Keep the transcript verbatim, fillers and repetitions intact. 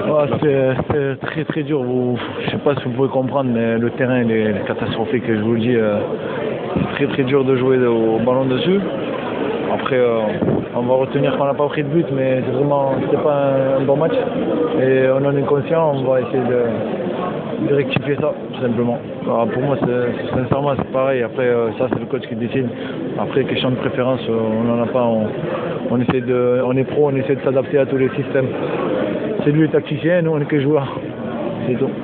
Ouais, c'est très très dur. Vous, je sais pas si vous pouvez comprendre, mais le terrain il est catastrophique. Je vous le dis, euh, c'est très très dur de jouer au ballon dessus. Après, euh, on va retenir qu'on n'a pas pris de but, mais c'est vraiment, c'était pas un, un bon match. Et on en est conscient. On va essayer de, de rectifier ça, tout simplement. Alors, pour moi, c'est, sincèrement, c'est pareil. Après, euh, ça, c'est le coach qui décide. Après, question de préférence, euh, on n'en a pas. On, on essaie de, on est pro, on essaie de s'adapter à tous les systèmes. C'est lui le tacticien, nous on est que joueurs. C'est tout.